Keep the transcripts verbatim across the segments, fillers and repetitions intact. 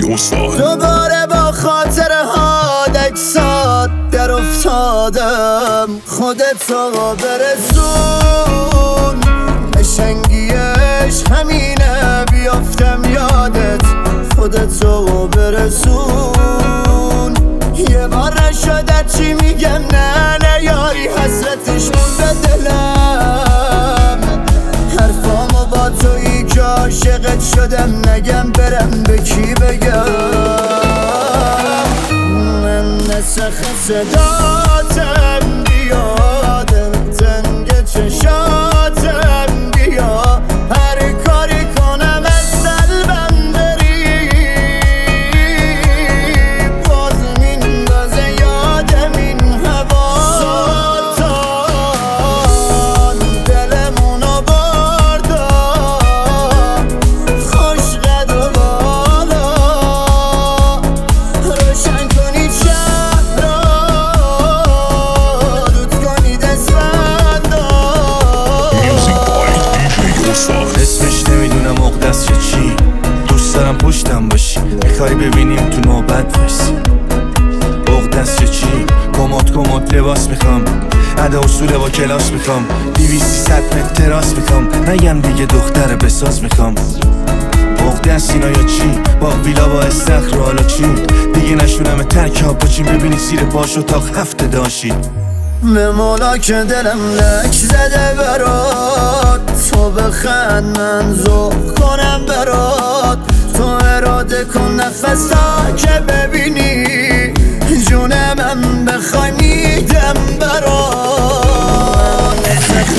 استاد. دوباره با خاطره ها دکسات در افتادم، خودتو برسون قشنگیش همینه، بیافتم یادت خودتو برسون. یه بار نشده چی میگم، نه نه یاری حسرتش مونده دلم. حرفامو با تویی که عاشقت شدم، نگم برم به کی بگم. من نسخ صداتم بیادم، تنگ چشاتم بیا، هر کاری کنم از قلبم بری، باز میندازه یادم این هوا. سلطان دلمونو بردا، خوش قد و بالا، روشن کنید شهر را، دود کنید اسفندا. اسمش نمیدونم اقدس چه چی، دوست دارم پشتم باشی، میخوای ببینیم تو نوبت وایسی. اقدس چه چی، کمد کمد لباس میخوام، ادا اصول با کلاس میخوام، دیویستی ست متر تراس میخوام، نگم دیگه دختر بساز میخوام. اقدس اینا یا چی، با ویلا با استخر و حالا چی، دیگه نشونم ترکاب باشیم، ببینی زیر پاش اتاق هفته داشی. به مولا که دلم لک زده برات، تو بخند من ذوق کنم برات، تو اراده کن نفس تا که ببینی جون من بخوای میدم برات.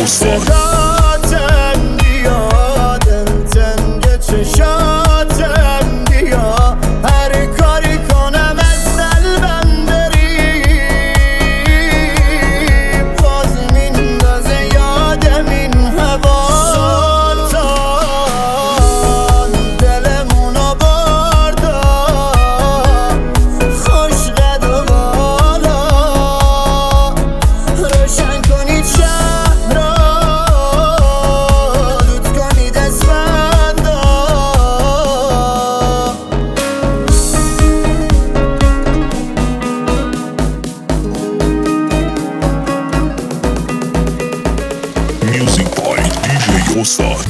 صداتم بیادم، تنگ چشاتم بیا، هر کاری کنم از قلبم بری، باز میندازه یادم این هوا. سلطان دلمونو بردا، خوش قد و بالا، روشن کنید شهر را، دود کنید اسفندا. Music by دی جی استاد.